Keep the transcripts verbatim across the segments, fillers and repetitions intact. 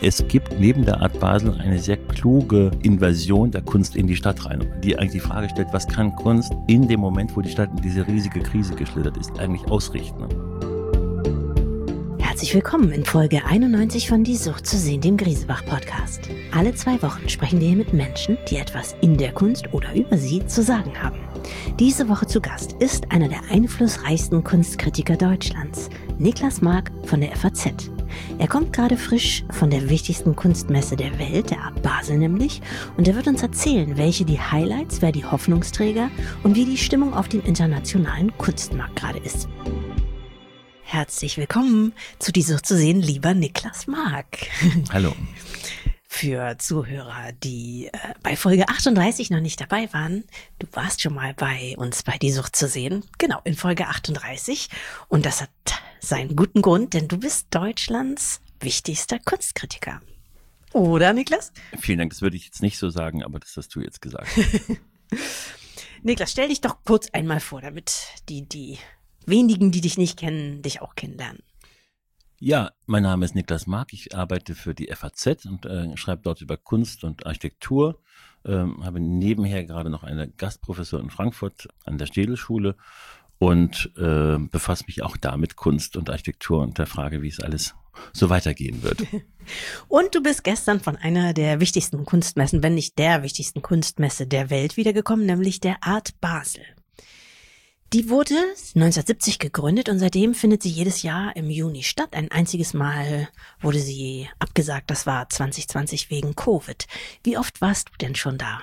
Es gibt neben der Art Basel eine sehr kluge Invasion der Kunst in die Stadt rein, die eigentlich die Frage stellt, was kann Kunst in dem Moment, wo die Stadt in diese riesige Krise geschlittert ist, eigentlich ausrichten? Herzlich willkommen in Folge einundneunzig von Die Sucht zu sehen, dem Griesebach-Podcast. Alle zwei Wochen sprechen wir hier mit Menschen, die etwas in der Kunst oder über sie zu sagen haben. Diese Woche zu Gast ist einer der einflussreichsten Kunstkritiker Deutschlands, Niklas Mark von der F A Z. Er kommt gerade frisch von der wichtigsten Kunstmesse der Welt, der Art Basel nämlich, und er wird uns erzählen, welche die Highlights, wer die Hoffnungsträger und wie die Stimmung auf dem internationalen Kunstmarkt gerade ist. Herzlich willkommen zu Die Sucht zu sehen, lieber Niklas Mark. Hallo. Für Zuhörer, die äh, bei Folge achtunddreißig noch nicht dabei waren, du warst schon mal bei uns bei Die Sucht zu sehen, genau, in Folge achtunddreißig. Und das hat seinen guten Grund, denn du bist Deutschlands wichtigster Kunstkritiker. Oder, Niklas? Vielen Dank, das würde ich jetzt nicht so sagen, aber das hast du jetzt gesagt. Niklas, stell dich doch kurz einmal vor, damit die, die wenigen, die dich nicht kennen, dich auch kennenlernen. Ja, mein Name ist Niklas Mark, ich arbeite für die F A Z und äh, schreibe dort über Kunst und Architektur, ähm, habe nebenher gerade noch eine Gastprofessur in Frankfurt an der Städelschule und äh, befasse mich auch da mit Kunst und Architektur und der Frage, wie es alles so weitergehen wird. Und du bist gestern von einer der wichtigsten Kunstmessen, wenn nicht der wichtigsten Kunstmesse der Welt wiedergekommen, nämlich der Art Basel. Die wurde neunzehnhundertsiebzig gegründet und seitdem findet sie jedes Jahr im Juni statt. Ein einziges Mal wurde sie abgesagt, das war zwanzig zwanzig wegen Covid. Wie oft warst du denn schon da?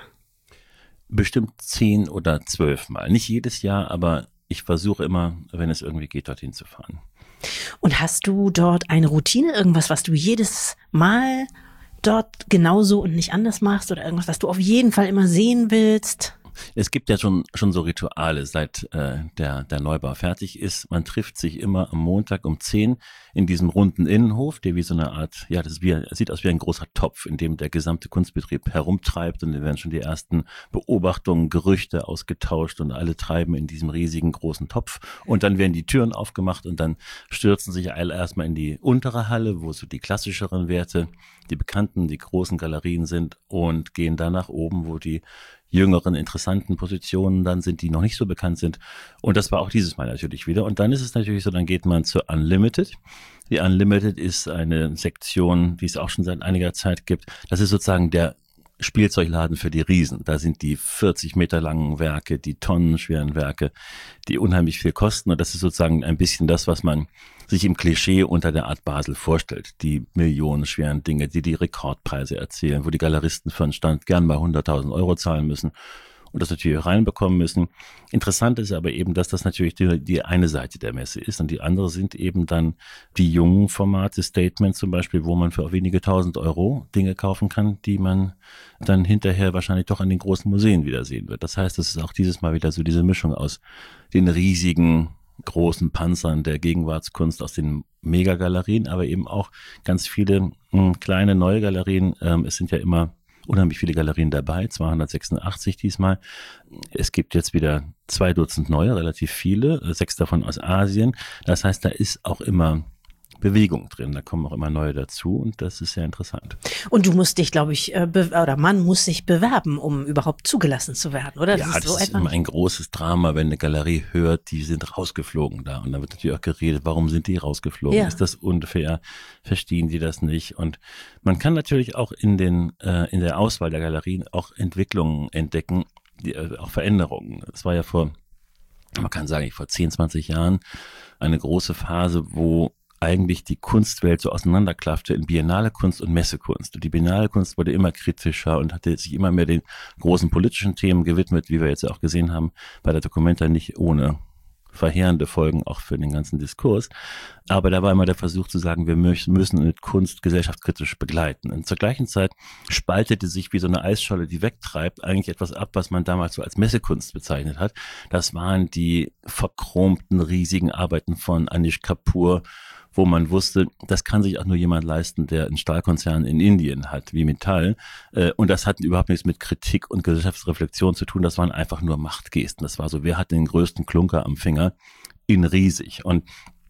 Bestimmt zehn oder zwölf Mal. Nicht jedes Jahr, aber ich versuche immer, wenn es irgendwie geht, dorthin zu fahren. Und hast du dort eine Routine, irgendwas, was du jedes Mal dort genauso und nicht anders machst oder irgendwas, was du auf jeden Fall immer sehen willst? Es gibt ja schon schon so Rituale, seit äh, der der Neubau fertig ist. Man trifft sich immer am Montag um zehn in diesem runden Innenhof, der wie so eine Art, ja, das ist wie, sieht aus wie ein großer Topf, in dem der gesamte Kunstbetrieb herumtreibt und da werden schon die ersten Beobachtungen, Gerüchte ausgetauscht und alle treiben in diesem riesigen großen Topf und dann werden die Türen aufgemacht und dann stürzen sich alle erstmal in die untere Halle, wo so die klassischeren Werte, die bekannten, die großen Galerien sind und gehen dann nach oben, wo die jüngeren, interessanten Positionen dann sind, die noch nicht so bekannt sind. Und das war auch dieses Mal natürlich wieder. Und dann ist es natürlich so, dann geht man zu Unlimited. Die Unlimited ist eine Sektion, die es auch schon seit einiger Zeit gibt. Das ist sozusagen der Spielzeugladen für die Riesen. Da sind die vierzig Meter langen Werke, die tonnenschweren Werke, die unheimlich viel kosten. Und das ist sozusagen ein bisschen das, was man sich im Klischee unter der Art Basel vorstellt. Die millionenschweren Dinge, die die Rekordpreise erzielen, wo die Galeristen für einen Stand gern mal hunderttausend Euro zahlen müssen und das natürlich reinbekommen müssen. Interessant ist aber eben, dass das natürlich die, die eine Seite der Messe ist und die andere sind eben dann die jungen Formate, Statement zum Beispiel, wo man für auch wenige tausend Euro Dinge kaufen kann, die man dann hinterher wahrscheinlich doch an den großen Museen wiedersehen wird. Das heißt, es ist auch dieses Mal wieder so diese Mischung aus den riesigen großen Panzern der Gegenwartskunst aus den Megagalerien, aber eben auch ganz viele mh, kleine neue Galerien. Ähm, es sind ja immer unheimlich viele Galerien dabei, zweihundertsechsundachtzig diesmal. Es gibt jetzt wieder zwei Dutzend neue, relativ viele, sechs davon aus Asien. Das heißt, da ist auch immer Bewegung drin, da kommen auch immer neue dazu und das ist sehr interessant. Und du musst dich, glaube ich, be- oder man muss sich bewerben, um überhaupt zugelassen zu werden, oder? Ja, das ist, das so ist immer ein großes Drama, wenn eine Galerie hört, die sind rausgeflogen da und dann wird natürlich auch geredet, warum sind die rausgeflogen? Ja. Ist das unfair? Verstehen die das nicht? Und man kann natürlich auch in den äh, in der Auswahl der Galerien auch Entwicklungen entdecken, die, äh, auch Veränderungen. Es war ja vor, man kann sagen, vor zehn, zwanzig Jahren eine große Phase, wo eigentlich die Kunstwelt so auseinanderklaffte in biennale Kunst und Messekunst. Und die biennale Kunst wurde immer kritischer und hatte sich immer mehr den großen politischen Themen gewidmet, wie wir jetzt auch gesehen haben, bei der Documenta nicht ohne verheerende Folgen auch für den ganzen Diskurs. Aber da war immer der Versuch zu sagen, wir müssen mit Kunst gesellschaftskritisch begleiten. Und zur gleichen Zeit spaltete sich wie so eine Eisscholle, die wegtreibt, eigentlich etwas ab, was man damals so als Messekunst bezeichnet hat. Das waren die verchromten, riesigen Arbeiten von Anish Kapoor, wo man wusste, das kann sich auch nur jemand leisten, der einen Stahlkonzern in Indien hat, wie Metall. Und das hat überhaupt nichts mit Kritik und Gesellschaftsreflexion zu tun. Das waren einfach nur Machtgesten. Das war so, wer hat den größten Klunker am Finger? In riesig. Und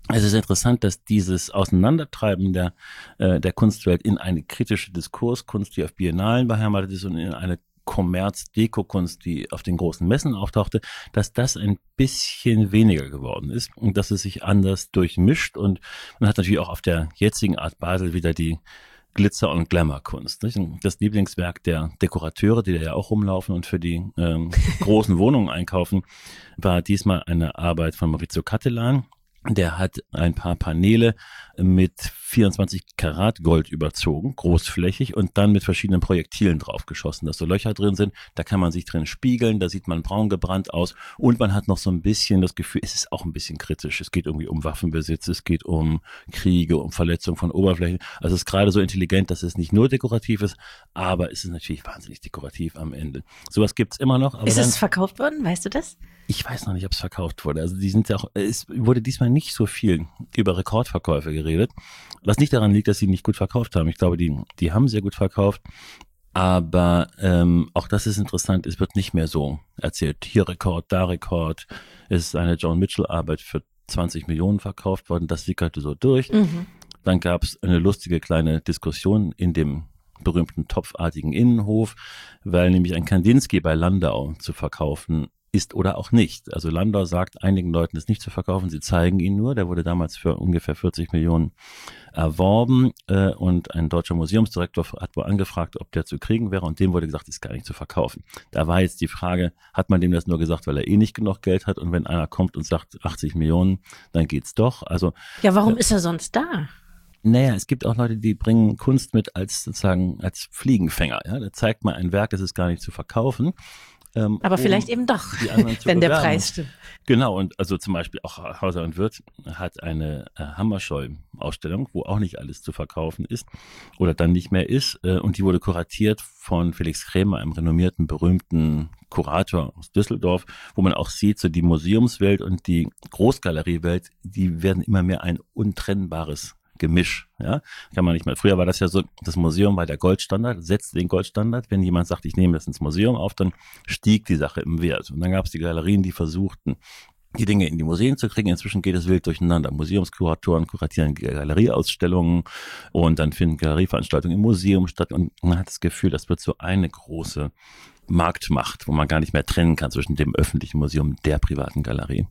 Es ist interessant, dass dieses Auseinandertreiben der, äh, der Kunstwelt in eine kritische Diskurskunst, die auf Biennalen beheimatet ist, und in eine Kommerz-Deko-Kunst, die auf den großen Messen auftauchte, dass das ein bisschen weniger geworden ist und dass es sich anders durchmischt. Und man hat natürlich auch auf der jetzigen Art Basel wieder die Glitzer- und Glamour-Kunst. Nicht? Das Lieblingswerk der Dekorateure, die da ja auch rumlaufen und für die ähm, großen Wohnungen einkaufen, war diesmal eine Arbeit von Maurizio Cattelan. Der hat ein paar Paneele mit vierundzwanzig Karat Gold überzogen, großflächig, und dann mit verschiedenen Projektilen draufgeschossen, dass so Löcher drin sind. Da kann man sich drin spiegeln, da sieht man braun gebrannt aus und man hat noch so ein bisschen das Gefühl, es ist auch ein bisschen kritisch. Es geht irgendwie um Waffenbesitz, es geht um Kriege, um Verletzung von Oberflächen. Also es ist gerade so intelligent, dass es nicht nur dekorativ ist, aber es ist natürlich wahnsinnig dekorativ am Ende. Sowas gibt's immer noch. Aber ist dann, es verkauft worden? Weißt du das? Ich weiß noch nicht, ob es verkauft wurde. Also die sind ja auch, es wurde diesmal nicht so viel über Rekordverkäufe geredet, was nicht daran liegt, dass sie nicht gut verkauft haben. Ich glaube, die, die haben sehr gut verkauft, aber ähm, auch das ist interessant, es wird nicht mehr so erzählt. Hier Rekord, da Rekord. Es ist eine Joan Mitchell-Arbeit für zwanzig Millionen verkauft worden, das sickerte so durch. Mhm. Dann gab es eine lustige kleine Diskussion in dem berühmten topfartigen Innenhof, weil nämlich ein Kandinsky bei Landau zu verkaufen ist oder auch nicht. Also Landau sagt einigen Leuten, es nicht zu verkaufen, sie zeigen ihn nur. Der wurde damals für ungefähr vierzig Millionen erworben äh, und ein deutscher Museumsdirektor hat wohl angefragt, ob der zu kriegen wäre, und dem wurde gesagt, ist gar nicht zu verkaufen. Da war jetzt die Frage, hat man dem das nur gesagt, weil er eh nicht genug Geld hat, und wenn einer kommt und sagt achtzig Millionen, dann geht's doch. Also ja, warum äh, ist er sonst da? Naja, es gibt auch Leute, die bringen Kunst mit als sozusagen als Fliegenfänger. Ja, da zeigt man ein Werk, das ist gar nicht zu verkaufen. Ähm, Aber vielleicht um eben doch, wenn der Preis stimmt. Genau, und also zum Beispiel auch Hauser und Wirth hat eine äh, Hammerscheu-Ausstellung, wo auch nicht alles zu verkaufen ist oder dann nicht mehr ist. Äh, und die wurde kuratiert von Felix Krämer, einem renommierten, berühmten Kurator aus Düsseldorf, wo man auch sieht, so die Museumswelt und die Großgaleriewelt, die werden immer mehr ein untrennbares Gemisch, ja, kann man nicht mehr. Früher war das ja so, das Museum war der Goldstandard, setzte den Goldstandard. Wenn jemand sagt, ich nehme das ins Museum auf, dann stieg die Sache im Wert. Und dann gab es die Galerien, die versuchten, die Dinge in die Museen zu kriegen. Inzwischen geht es wild durcheinander. Museumskuratoren kuratieren Galerieausstellungen und dann finden Galerieveranstaltungen im Museum statt. Und man hat das Gefühl, das wird so eine große Marktmacht, wo man gar nicht mehr trennen kann zwischen dem öffentlichen Museum und der privaten Galerie.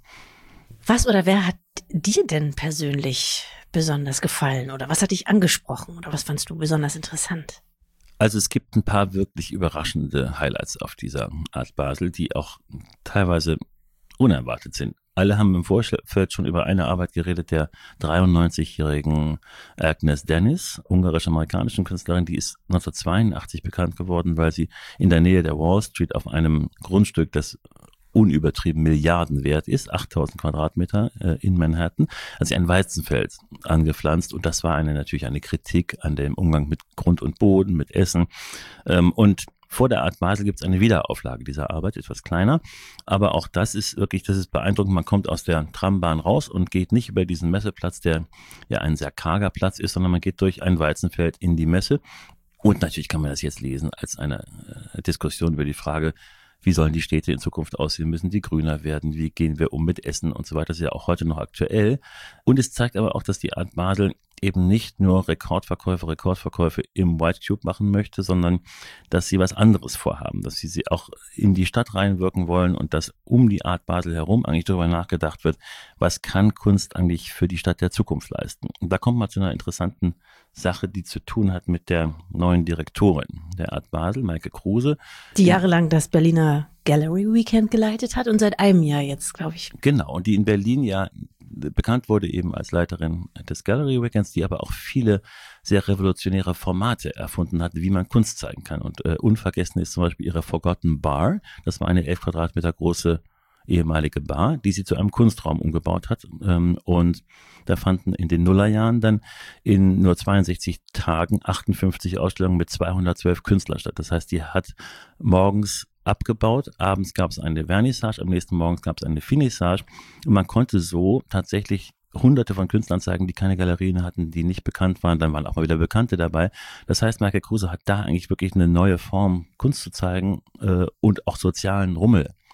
Was oder wer hat dir denn persönlich besonders gefallen oder was hat dich angesprochen oder was fandst du besonders interessant? Also es gibt ein paar wirklich überraschende Highlights auf dieser Art Basel, die auch teilweise unerwartet sind. Alle haben im Vorfeld schon über eine Arbeit geredet, der dreiundneunzigjährigen Agnes Dennis, ungarisch-amerikanischen Künstlerin, die ist neunzehnhundertzweiundachtzig bekannt geworden, weil sie in der Nähe der Wall Street auf einem Grundstück, das unübertrieben Milliarden wert ist, achttausend Quadratmeter äh, in Manhattan, hat sie ein Weizenfeld angepflanzt, und das war eine natürlich eine Kritik an dem Umgang mit Grund und Boden, mit Essen. Ähm, und vor der Art Basel gibt es eine Wiederauflage dieser Arbeit, etwas kleiner, aber auch das ist wirklich, das ist beeindruckend. Man kommt aus der Trambahn raus und geht nicht über diesen Messeplatz, der ja ein sehr karger Platz ist, sondern man geht durch ein Weizenfeld in die Messe. Und natürlich kann man das jetzt lesen als eine äh, Diskussion über die Frage, wie sollen die Städte in Zukunft aussehen? Müssen die grüner werden? Wie gehen wir um mit Essen und so weiter? Das ist ja auch heute noch aktuell. Und es zeigt aber auch, dass die Art Basel eben nicht nur Rekordverkäufe, Rekordverkäufe im White Cube machen möchte, sondern dass sie was anderes vorhaben, dass sie sie auch in die Stadt reinwirken wollen und dass um die Art Basel herum eigentlich darüber nachgedacht wird, was kann Kunst eigentlich für die Stadt der Zukunft leisten. Und da kommt man zu einer interessanten Sache, die zu tun hat mit der neuen Direktorin der Art Basel, Maike Kruse. Die jahrelang das Berliner Gallery Weekend geleitet hat und seit einem Jahr jetzt, glaube ich. Genau, und die in Berlin ja bekannt wurde eben als Leiterin des Gallery Weekends, die aber auch viele sehr revolutionäre Formate erfunden hat, wie man Kunst zeigen kann. Und äh, unvergessen ist zum Beispiel ihre Forgotten Bar. Das war eine elf Quadratmeter große ehemalige Bar, die sie zu einem Kunstraum umgebaut hat. Ähm, und da fanden in den Nullerjahren dann in nur zweiundsechzig Tagen achtundfünfzig Ausstellungen mit zweihundertzwölf Künstlern statt. Das heißt, die hat morgens abgebaut, abends gab es eine Vernissage, am nächsten Morgen gab es eine Finissage, und man konnte so tatsächlich hunderte von Künstlern zeigen, die keine Galerien hatten, die nicht bekannt waren, dann waren auch mal wieder Bekannte dabei. Das heißt, Maike Kruse hat da eigentlich wirklich eine neue Form, Kunst zu zeigen äh, und auch sozialen Rummel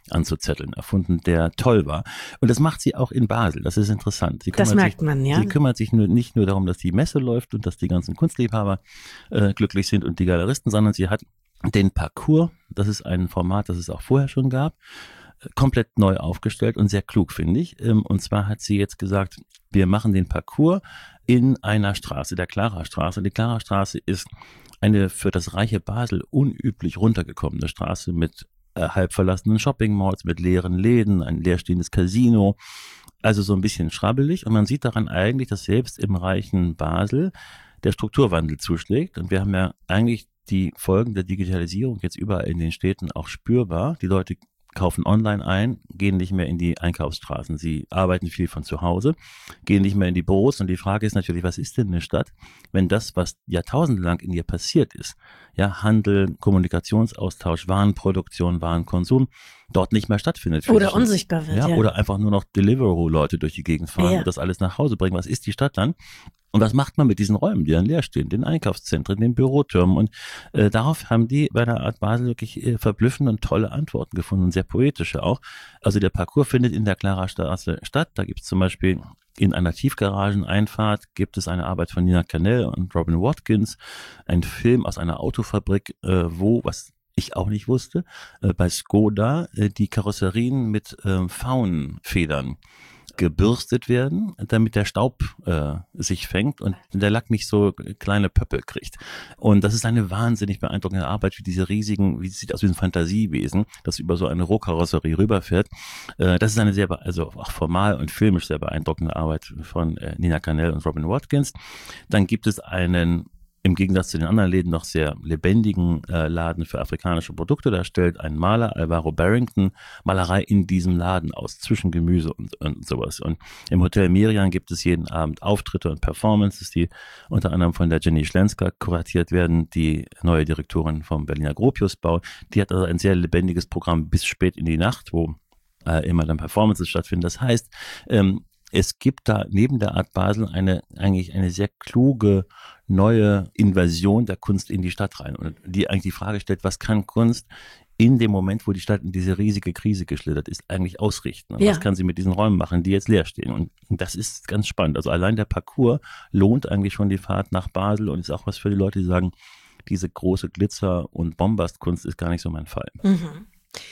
anzuzetteln erfunden, der toll war. Und das macht sie auch in Basel. Das ist interessant. Sie das merkt sich, man, ja. Sie kümmert sich nur, nicht nur darum, dass die Messe läuft und dass die ganzen Kunstliebhaber äh, glücklich sind und die Galeristen, sondern sie hat den Parcours, das ist ein Format, das es auch vorher schon gab, komplett neu aufgestellt und sehr klug, finde ich. Und zwar hat sie jetzt gesagt, wir machen den Parcours in einer Straße, der Clara-Straße. Die Clara-Straße ist eine für das reiche Basel unüblich runtergekommene Straße mit äh, halb verlassenen Shopping-Malls, mit leeren Läden, ein leerstehendes Casino. Also so ein bisschen schrabbelig. Und man sieht daran eigentlich, dass selbst im reichen Basel der Strukturwandel zuschlägt. Und wir haben ja eigentlich die Folgen der Digitalisierung jetzt überall in den Städten auch spürbar. Die Leute kaufen online ein, gehen nicht mehr in die Einkaufsstraßen. Sie arbeiten viel von zu Hause, gehen nicht mehr in die Büros. Und die Frage ist natürlich, was ist denn eine Stadt, wenn das, was jahrtausendelang in ihr passiert ist, ja, Handel, Kommunikationsaustausch, Warenproduktion, Warenkonsum, dort nicht mehr stattfindet. Oder unsichtbar wird, ja, ja. Oder einfach nur noch Deliveroo-Leute durch die Gegend fahren ja. und das alles nach Hause bringen. Was ist die Stadt dann? Und was macht man mit diesen Räumen, die dann leer stehen, den Einkaufszentren, den Bürotürmen? Und äh, darauf haben die bei der Art Basel wirklich äh, verblüffende und tolle Antworten gefunden, sehr poetische auch. Also der Parcours findet in der Clara-Straße statt. Da gibt es zum Beispiel in einer Tiefgarageneinfahrt gibt es eine Arbeit von Nina Kanell und Robin Watkins, ein Film aus einer Autofabrik, äh, wo, was ich auch nicht wusste, äh, bei Skoda äh, die Karosserien mit äh, Faunfedern gebürstet werden, damit der Staub äh, sich fängt und der Lack nicht so kleine Pöppel kriegt. Und das ist eine wahnsinnig beeindruckende Arbeit, wie diese riesigen, wie es sieht aus wie ein Fantasiewesen, das über so eine Rohkarosserie rüberfährt. Äh, das ist eine sehr, also auch formal und filmisch sehr beeindruckende Arbeit von äh, Nina Kanell und Robin Watkins. Dann gibt es einen im Gegensatz zu den anderen Läden noch sehr lebendigen äh, Laden für afrikanische Produkte. Da stellt ein Maler, Alvaro Barrington, Malerei in diesem Laden aus, zwischen Gemüse und, und sowas. Und im Hotel Merian gibt es jeden Abend Auftritte und Performances, die unter anderem von der Jenny Schlensker kuratiert werden, die neue Direktorin vom Berliner Gropiusbau. Die hat also ein sehr lebendiges Programm bis spät in die Nacht, wo äh, immer dann Performances stattfinden. Das heißt, ähm, es gibt da neben der Art Basel eine eigentlich eine sehr kluge neue Invasion der Kunst in die Stadt rein und die eigentlich die Frage stellt, was kann Kunst in dem Moment, wo die Stadt in diese riesige Krise geschlittert ist, eigentlich ausrichten? Und ja. Was kann sie mit diesen Räumen machen, die jetzt leer stehen? Und das ist ganz spannend. Also allein der Parcours lohnt eigentlich schon die Fahrt nach Basel und ist auch was für die Leute, die sagen, diese große Glitzer- und Bombastkunst ist gar nicht so mein Fall. Mhm.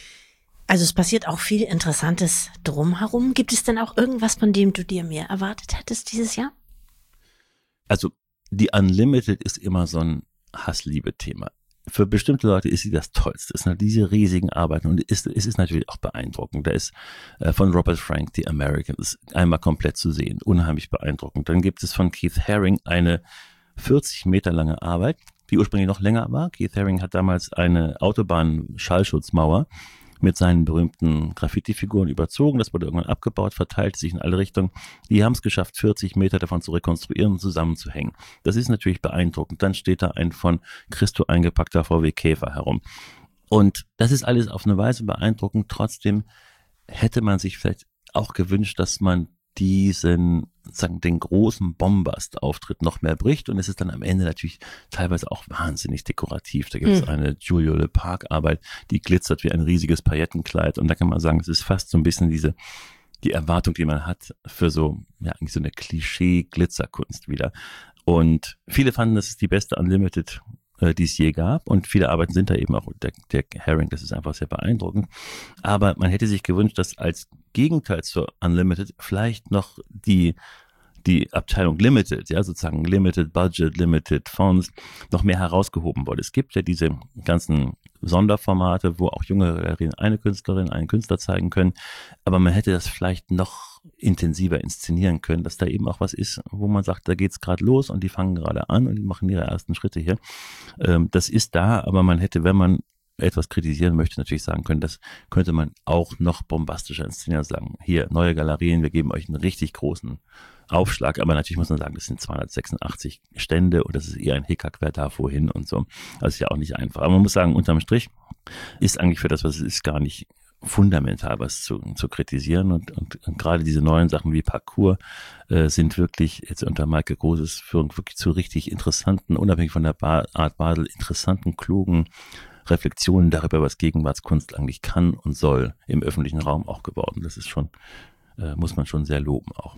Also es passiert auch viel Interessantes drumherum. Gibt es denn auch irgendwas, von dem du dir mehr erwartet hättest dieses Jahr? Also die Unlimited ist immer so ein Hass-Liebe-Thema. Für bestimmte Leute ist sie das Tollste. Es sind diese riesigen Arbeiten und es ist, es ist natürlich auch beeindruckend. Da ist äh, von Robert Frank The Americans einmal komplett zu sehen. Unheimlich beeindruckend. Dann gibt es von Keith Haring eine vierzig Meter lange Arbeit, die ursprünglich noch länger war. Keith Haring hat damals eine Autobahn-Schallschutzmauer mit seinen berühmten Graffiti-Figuren überzogen. Das wurde irgendwann abgebaut, verteilte sich in alle Richtungen. Die haben es geschafft, vierzig Meter davon zu rekonstruieren und zusammenzuhängen. Das ist natürlich beeindruckend. Dann steht da ein von Christo eingepackter V W Käfer herum. Und das ist alles auf eine Weise beeindruckend. Trotzdem hätte man sich vielleicht auch gewünscht, dass man diesen, sagen, den großen Bombast-Auftritt noch mehr bricht und es ist dann am Ende natürlich teilweise auch wahnsinnig dekorativ. Da gibt es mhm. eine Julio Le Parc-Arbeit, die glitzert wie ein riesiges Paillettenkleid und da kann man sagen, es ist fast so ein bisschen diese, die Erwartung, die man hat für so, ja, eigentlich so eine Klischee-Glitzerkunst wieder. Und viele fanden, das ist die beste Unlimited, die es je gab und viele Arbeiten sind da eben auch, der, der Haring, das ist einfach sehr beeindruckend, aber man hätte sich gewünscht, dass als Gegenteil zur Unlimited vielleicht noch die die Abteilung Limited, ja sozusagen Limited Budget, Limited Fonds noch mehr herausgehoben wurde. Es gibt ja diese ganzen Sonderformate, wo auch junge Galerien eine Künstlerin, einen Künstler zeigen können, aber man hätte das vielleicht noch intensiver inszenieren können, dass da eben auch was ist, wo man sagt, da geht's gerade los und die fangen gerade an und die machen ihre ersten Schritte hier. Ähm, das ist da, aber man hätte, wenn man etwas kritisieren möchte, natürlich sagen können, das könnte man auch noch bombastischer inszenieren, sagen, hier, neue Galerien, wir geben euch einen richtig großen Aufschlag, aber natürlich muss man sagen, das sind zweihundertsechsundachtzig Stände und das ist eher ein Hickhack, wer da wohin und so. Das ist ja auch nicht einfach. Aber man muss sagen, unterm Strich ist eigentlich für das, was es ist, gar nicht fundamental was zu, zu kritisieren und, und, und gerade diese neuen Sachen wie Parcours äh, sind wirklich jetzt unter Maike Großes Führung wirklich zu richtig interessanten, unabhängig von der ba- Art Basel, interessanten, klugen Reflexionen darüber, was Gegenwartskunst eigentlich kann und soll, im öffentlichen Raum auch geworden. Das ist schon, äh, muss man schon sehr loben auch.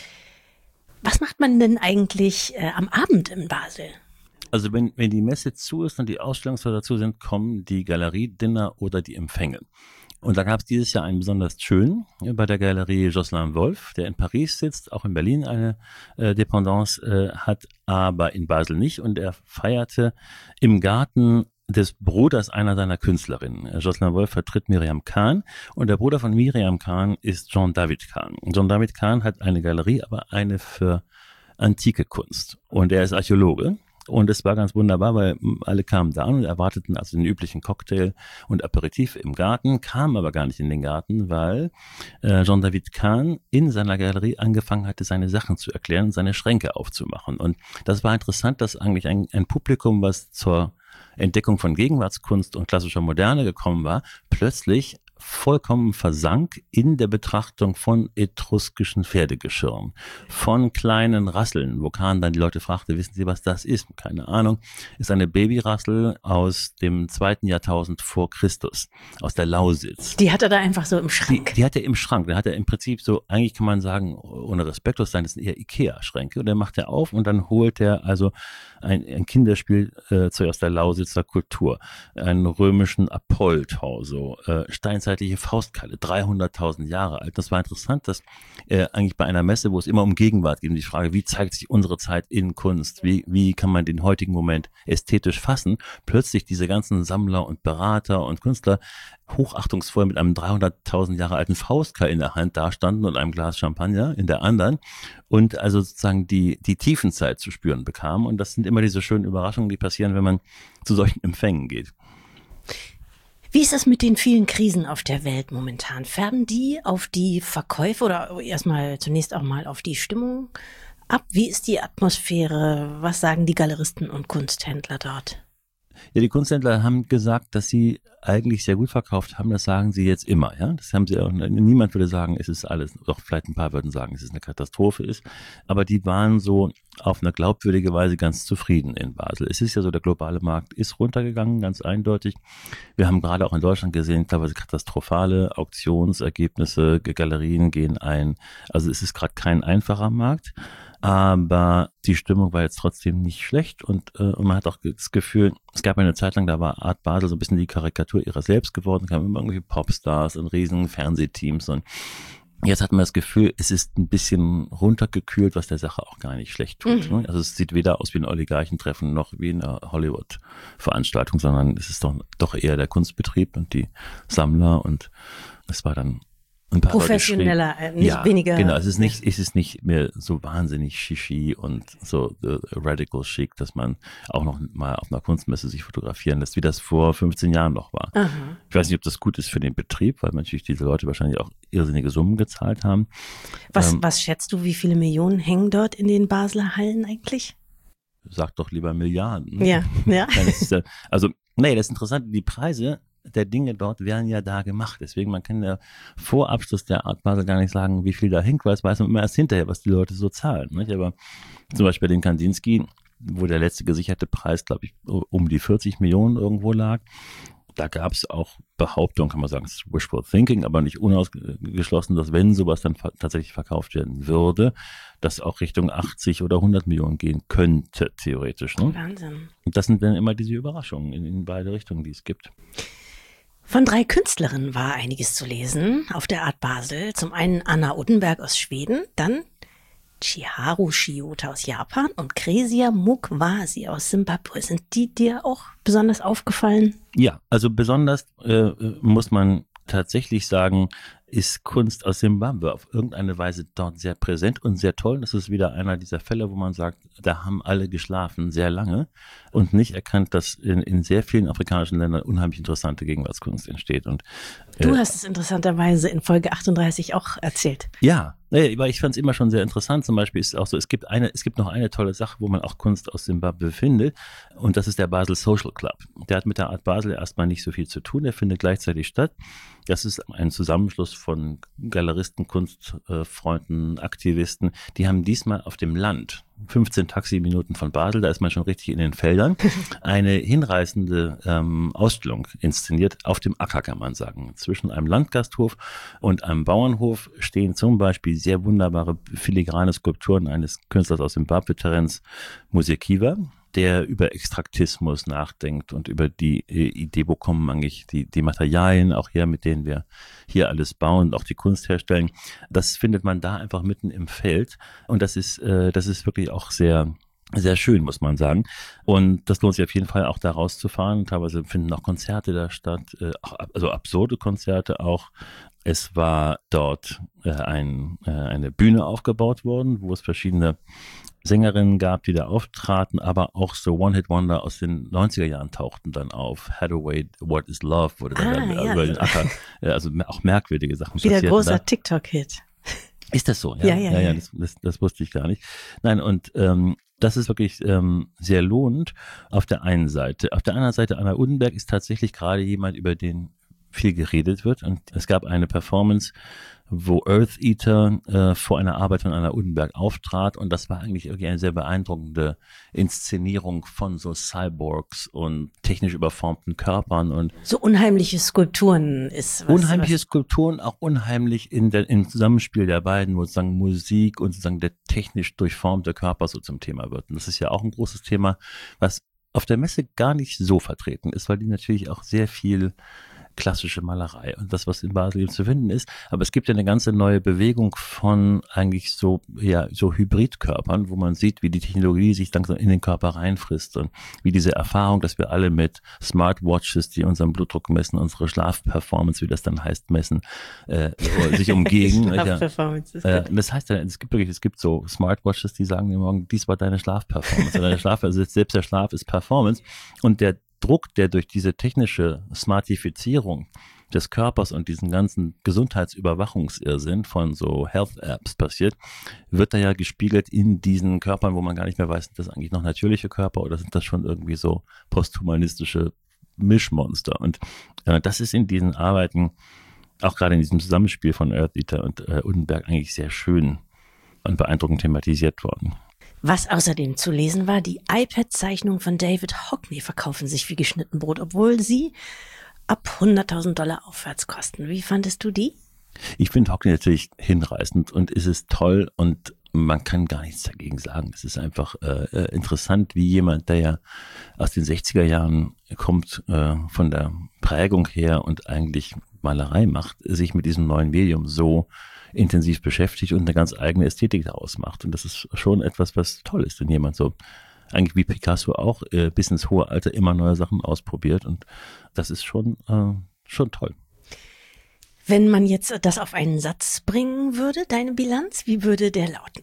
Was macht man denn eigentlich äh, am Abend in Basel? Also wenn, wenn die Messe zu ist und die Ausstellungshäuser dazu sind, kommen die Galeriedinner oder die Empfänge. Und da gab es dieses Jahr einen besonders schönen bei der Galerie Jocelyn Wolf, der in Paris sitzt, auch in Berlin eine äh, Dependance äh, hat, aber in Basel nicht. Und er feierte im Garten des Bruders einer seiner Künstlerinnen. Jocelyn Wolf vertritt Miriam Kahn und der Bruder von Miriam Kahn ist Jean-David Kahn. Jean-David Kahn hat eine Galerie, aber eine für antike Kunst. Und er ist Archäologe. Und es war ganz wunderbar, weil alle kamen da an und erwarteten also den üblichen Cocktail und Aperitif im Garten, kamen aber gar nicht in den Garten, weil äh, Jean-David Kahn in seiner Galerie angefangen hatte, seine Sachen zu erklären und seine Schränke aufzumachen. Und das war interessant, dass eigentlich ein, ein Publikum, was zur Entdeckung von Gegenwartskunst und klassischer Moderne gekommen war, plötzlich vollkommen versank in der Betrachtung von etruskischen Pferdegeschirren, von kleinen Rasseln, wo Kahn dann die Leute fragte, wissen Sie, was das ist? Keine Ahnung. Ist eine Babyrassel aus dem zweiten Jahrtausend vor Christus, aus der Lausitz. Die hat er da einfach so im Schrank? Die, die hat er im Schrank. Da hat er im Prinzip so, eigentlich kann man sagen, ohne respektlos sein, das sind eher Ikea-Schränke. Und dann macht er auf und dann holt er also ein, ein Kinderspielzeug äh, aus der Lausitzer Kultur, einen römischen Apolltorso, äh, steinzeitliche Faustkeile, dreihunderttausend Jahre alt. Das war interessant, dass äh, eigentlich bei einer Messe, wo es immer um Gegenwart geht, um die Frage, wie zeigt sich unsere Zeit in Kunst, wie, wie kann man den heutigen Moment ästhetisch fassen, plötzlich diese ganzen Sammler und Berater und Künstler hochachtungsvoll mit einem dreihunderttausend Jahre alten Faustkeil in der Hand dastanden und einem Glas Champagner in der anderen und also sozusagen die, die Tiefenzeit zu spüren bekamen. Und das sind immer diese schönen Überraschungen, die passieren, wenn man zu solchen Empfängen geht. Wie ist es mit den vielen Krisen auf der Welt momentan? Färben die auf die Verkäufe oder erstmal zunächst auch mal auf die Stimmung ab? Wie ist die Atmosphäre? Was sagen die Galeristen und Kunsthändler dort? Ja, die Kunsthändler haben gesagt, dass sie eigentlich sehr gut verkauft haben. Das sagen sie jetzt immer. Ja, das haben sie auch. Niemand würde sagen, es ist alles. Doch vielleicht ein paar würden sagen, es ist eine Katastrophe ist. Aber die waren so auf eine glaubwürdige Weise ganz zufrieden in Basel. Es ist ja so, der globale Markt ist runtergegangen, ganz eindeutig. Wir haben gerade auch in Deutschland gesehen, teilweise katastrophale Auktionsergebnisse, Galerien gehen ein. Also es ist gerade kein einfacher Markt. Aber die Stimmung war jetzt trotzdem nicht schlecht und, äh, und man hat auch das Gefühl, es gab eine Zeit lang, da war Art Basel so ein bisschen die Karikatur ihrer selbst geworden, kamen immer irgendwie Popstars und riesen Fernsehteams und jetzt hat man das Gefühl, es ist ein bisschen runtergekühlt, was der Sache auch gar nicht schlecht tut. Mhm. Also es sieht weder aus wie ein Oligarchentreffen noch wie eine Hollywood-Veranstaltung, sondern es ist doch, doch eher der Kunstbetrieb und die Sammler und es war dann ein paar professioneller, äh, nicht ja, weniger. Genau, es ist nicht, es ist nicht mehr so wahnsinnig shishi und so uh, radical chic, dass man auch noch mal auf einer Kunstmesse sich fotografieren lässt, wie das vor fünfzehn Jahren noch war. Aha. Ich weiß nicht, ob das gut ist für den Betrieb, weil natürlich diese Leute wahrscheinlich auch irrsinnige Summen gezahlt haben. Was, ähm, was schätzt du, wie viele Millionen hängen dort in den Basler Hallen eigentlich? Sag doch lieber Milliarden. Ja, ja. Also, nee, das ist interessant, die Preise der Dinge dort werden ja da gemacht. Deswegen, man kann ja vor Abschluss der Art Basel gar nicht sagen, wie viel da hängt, weil es weiß man immer erst hinterher, was die Leute so zahlen. Nicht? Aber zum Beispiel den Kandinsky, wo der letzte gesicherte Preis, glaube ich, um die vierzig Millionen irgendwo lag. Da gab es auch Behauptungen, kann man sagen, es ist wishful thinking, aber nicht unausgeschlossen, dass wenn sowas dann tatsächlich verkauft werden würde, dass auch Richtung achtzig oder hundert Millionen gehen könnte, theoretisch. Ne? Wahnsinn. Und das sind dann immer diese Überraschungen in, in beide Richtungen, die es gibt. Von drei Künstlerinnen war einiges zu lesen auf der Art Basel. Zum einen Anna Uttenberg aus Schweden, dann Chiharu Shiota aus Japan und Cresia Mukwasi aus Simbabwe. Sind die dir auch besonders aufgefallen? Ja, also besonders äh, muss man tatsächlich sagen, ist Kunst aus Simbabwe auf irgendeine Weise dort sehr präsent und sehr toll. Das ist wieder einer dieser Fälle, wo man sagt, da haben alle geschlafen sehr lange und nicht erkannt, dass in, in sehr vielen afrikanischen Ländern unheimlich interessante Gegenwartskunst entsteht. Und äh, du hast es interessanterweise in Folge achtunddreißig auch erzählt. Ja, weil ich fand es immer schon sehr interessant. Zum Beispiel ist es auch so, es gibt eine, es gibt noch eine tolle Sache, wo man auch Kunst aus Simbabwe findet, und das ist der Basel Social Club. Der hat mit der Art Basel erstmal nicht so viel zu tun, der findet gleichzeitig statt. Das ist ein Zusammenschluss von Galeristen, Kunstfreunden, Aktivisten. Die haben diesmal auf dem Land fünfzehn Taximinuten von Basel, da ist man schon richtig in den Feldern, eine hinreißende ähm, Ausstellung inszeniert auf dem Acker, kann man sagen. Zwischen einem Landgasthof und einem Bauernhof stehen zum Beispiel sehr wunderbare filigrane Skulpturen eines Künstlers aus Zimbabwe, Terence Musekiwa, der über Extraktismus nachdenkt und über die äh, Idee, wo kommen eigentlich die, die Materialien auch her, mit denen wir hier alles bauen und auch die Kunst herstellen. Das findet man da einfach mitten im Feld und das ist, äh, das ist wirklich auch sehr, sehr schön, muss man sagen. Und das lohnt sich auf jeden Fall auch da rauszufahren. Teilweise finden auch Konzerte da statt, äh, also absurde Konzerte auch. Es war dort äh, ein, äh, eine Bühne aufgebaut worden, wo es verschiedene Sängerinnen gab, die da auftraten, aber auch so One-Hit-Wonder aus den neunziger Jahren tauchten dann auf. Hathaway, What is Love, wurde dann, ah, dann ja. über den Acker, also auch merkwürdige Sachen Wieder passiert. großer TikTok-Hit. Ist das so? Ja, ja, ja. ja, ja. Das, das, das wusste ich gar nicht. Nein, und ähm, das ist wirklich ähm, sehr lohnend auf der einen Seite. Auf der anderen Seite, Anna Uddenberg ist tatsächlich gerade jemand, über den viel geredet wird. Und es gab eine Performance, wo Earth Eater äh, vor einer Arbeit von Anna Uddenberg auftrat und das war eigentlich irgendwie eine sehr beeindruckende Inszenierung von so Cyborgs und technisch überformten Körpern und so unheimliche Skulpturen ist was, unheimliche was Skulpturen, auch unheimlich in der, im Zusammenspiel der beiden, wo sozusagen Musik und sozusagen der technisch durchformte Körper so zum Thema wird. Und das ist ja auch ein großes Thema, was auf der Messe gar nicht so vertreten ist, weil die natürlich auch sehr viel klassische Malerei und das, was in Basel eben zu finden ist. Aber es gibt ja eine ganze neue Bewegung von eigentlich so, ja, so Hybridkörpern, wo man sieht, wie die Technologie sich langsam in den Körper reinfrisst und wie diese Erfahrung, dass wir alle mit Smartwatches, die unseren Blutdruck messen, unsere Schlafperformance, wie das dann heißt, messen, äh, sich umgehen. Schlafperformance ist äh, das heißt ja, es gibt wirklich, es gibt so Smartwatches, die sagen dir morgen, dies war deine Schlafperformance. Deine Schlaf, also selbst der Schlaf ist Performance und der Druck, der durch diese technische Smartifizierung des Körpers und diesen ganzen Gesundheitsüberwachungsirrsinn von so Health-Apps passiert, wird da ja gespiegelt in diesen Körpern, wo man gar nicht mehr weiß, sind das eigentlich noch natürliche Körper oder sind das schon irgendwie so posthumanistische Mischmonster? Und äh, das ist in diesen Arbeiten, auch gerade in diesem Zusammenspiel von Earth Eater und äh, Uddenberg eigentlich sehr schön und beeindruckend thematisiert worden. Was außerdem zu lesen war, die iPad-Zeichnungen von David Hockney verkaufen sich wie geschnitten Brot, obwohl sie ab hunderttausend Dollar aufwärts kosten. Wie fandest du die? Ich finde Hockney natürlich hinreißend und es ist toll und man kann gar nichts dagegen sagen. Es ist einfach äh, interessant, wie jemand, der ja aus den sechziger Jahren kommt, äh, von der Prägung her und eigentlich Malerei macht, sich mit diesem neuen Medium so intensiv beschäftigt und eine ganz eigene Ästhetik daraus macht. Und das ist schon etwas, was toll ist, wenn jemand so, eigentlich wie Picasso auch, äh, bis ins hohe Alter immer neue Sachen ausprobiert. Und das ist schon, äh, schon toll. Wenn man jetzt das auf einen Satz bringen würde, deine Bilanz, wie würde der lauten?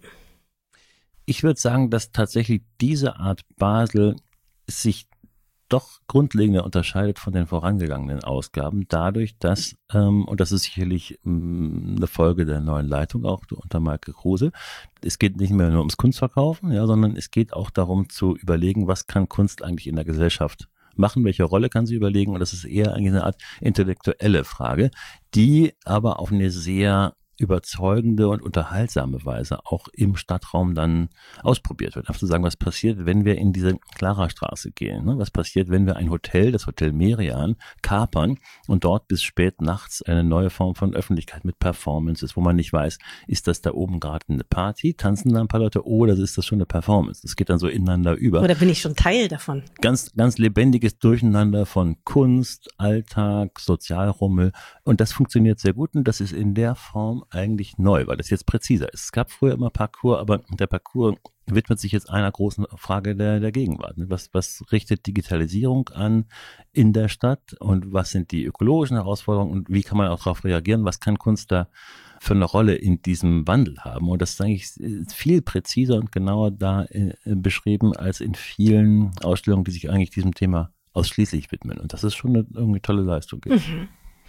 Ich würde sagen, dass tatsächlich diese Art Basel sich doch grundlegender unterscheidet von den vorangegangenen Ausgaben, dadurch, dass, ähm, und das ist sicherlich ähm, eine Folge der neuen Leitung auch unter Maike Kruse, es geht nicht mehr nur ums Kunstverkaufen, ja, sondern es geht auch darum zu überlegen, was kann Kunst eigentlich in der Gesellschaft machen, welche Rolle kann sie überlegen, und das ist eher eigentlich eine Art intellektuelle Frage, die aber auf eine sehr überzeugende und unterhaltsame Weise auch im Stadtraum dann ausprobiert wird. Einfach zu sagen, was passiert, wenn wir in diese Clara-Straße gehen? Ne? Was passiert, wenn wir ein Hotel, das Hotel Merian, kapern und dort bis spät nachts eine neue Form von Öffentlichkeit mit Performances, wo man nicht weiß, ist das da oben gerade eine Party, tanzen da ein paar Leute, oder ist das schon eine Performance? Das geht dann so ineinander über. Oder bin ich schon Teil davon? Ganz, ganz lebendiges Durcheinander von Kunst, Alltag, Sozialrummel, und das funktioniert sehr gut und das ist in der Form eigentlich neu, weil das jetzt präziser ist. Es gab früher immer Parcours, aber der Parcours widmet sich jetzt einer großen Frage der, der Gegenwart. Was, was richtet Digitalisierung an in der Stadt und was sind die ökologischen Herausforderungen und wie kann man auch darauf reagieren? Was kann Kunst da für eine Rolle in diesem Wandel haben? Und das ist eigentlich viel präziser und genauer da äh, beschrieben als in vielen Ausstellungen, die sich eigentlich diesem Thema ausschließlich widmen. Und das ist schon eine irgendwie tolle Leistung. Mhm.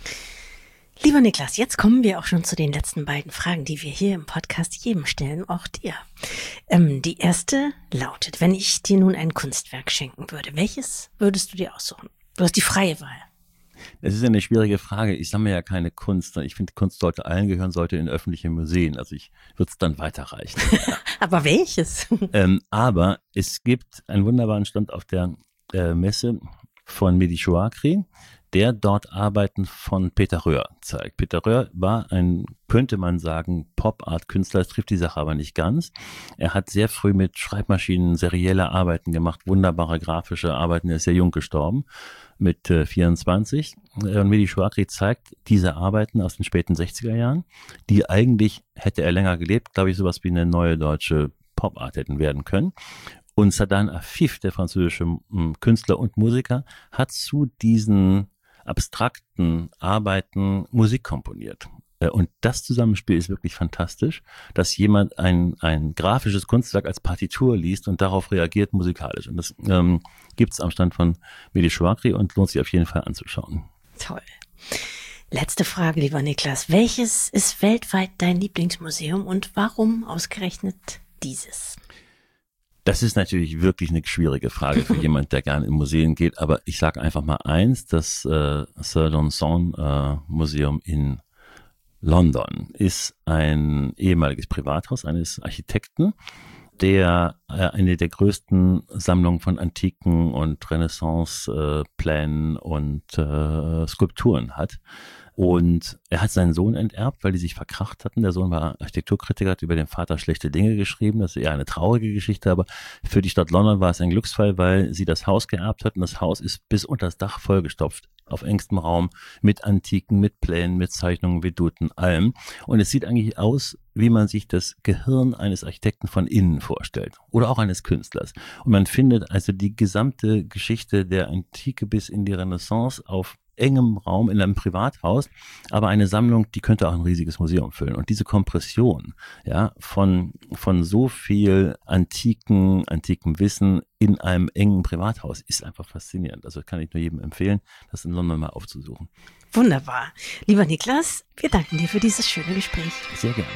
Lieber Niklas, jetzt kommen wir auch schon zu den letzten beiden Fragen, die wir hier im Podcast jedem stellen, auch dir. Ähm, die erste lautet, wenn ich dir nun ein Kunstwerk schenken würde, welches würdest du dir aussuchen? Du hast die freie Wahl. Es ist eine schwierige Frage. Ich sammle ja keine Kunst. Ich finde, Kunst sollte allen gehören, sollte in öffentliche Museen. Also ich würde es dann weiterreichen. Aber welches? ähm, aber es gibt einen wunderbaren Stand auf der äh, Messe von Mehdi Chouakri, der dort Arbeiten von Peter Röhr zeigt. Peter Röhr war ein, könnte man sagen, Pop-Art-Künstler, das trifft die Sache aber nicht ganz. Er hat sehr früh mit Schreibmaschinen serielle Arbeiten gemacht, wunderbare grafische Arbeiten, er ist sehr jung gestorben, mit äh, vierundzwanzig. Und Mehdi Chouakri zeigt diese Arbeiten aus den späten sechziger Jahren, die eigentlich, hätte er länger gelebt, glaube ich, sowas wie eine neue deutsche Pop-Art hätten werden können. Und Sadan Afif, der französische Künstler und Musiker, hat zu diesen abstrakten Arbeiten Musik komponiert. Und das Zusammenspiel ist wirklich fantastisch, dass jemand ein, ein grafisches Kunstwerk als Partitur liest und darauf reagiert musikalisch. Und das ähm, gibt es am Stand von Mehdi Chouakri und lohnt sich auf jeden Fall anzuschauen. Toll. Letzte Frage, lieber Niklas. Welches ist weltweit dein Lieblingsmuseum und warum ausgerechnet dieses? Das ist natürlich wirklich eine schwierige Frage für jemand, der gerne in Museen geht. Aber ich sage einfach mal eins, das äh, Sir Johnson äh, Museum in London ist ein ehemaliges Privathaus eines Architekten, der äh, eine der größten Sammlungen von antiken und Renaissance-Plänen äh, und äh, Skulpturen hat. Und er hat seinen Sohn enterbt, weil die sich verkracht hatten. Der Sohn war Architekturkritiker, hat über den Vater schlechte Dinge geschrieben. Das ist eher eine traurige Geschichte, aber für die Stadt London war es ein Glücksfall, weil sie das Haus geerbt hatten. Das Haus ist bis unter das Dach vollgestopft, auf engstem Raum, mit Antiken, mit Plänen, mit Zeichnungen, Veduten, allem. Und es sieht eigentlich aus, wie man sich das Gehirn eines Architekten von innen vorstellt oder auch eines Künstlers. Und man findet also die gesamte Geschichte der Antike bis in die Renaissance auf engem Raum in einem Privathaus, aber eine Sammlung, die könnte auch ein riesiges Museum füllen. Und diese Kompression, ja, von, von so viel antiken, antikem Wissen in einem engen Privathaus ist einfach faszinierend. Also kann ich nur jedem empfehlen, das in London mal aufzusuchen. Wunderbar. Lieber Niklas, wir danken dir für dieses schöne Gespräch. Sehr gerne.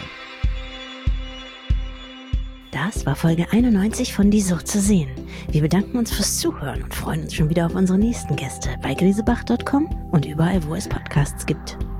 Das war Folge einundneunzig von Die Sucht zu sehen. Wir bedanken uns fürs Zuhören und freuen uns schon wieder auf unsere nächsten Gäste bei grisebach Punkt com und überall, wo es Podcasts gibt.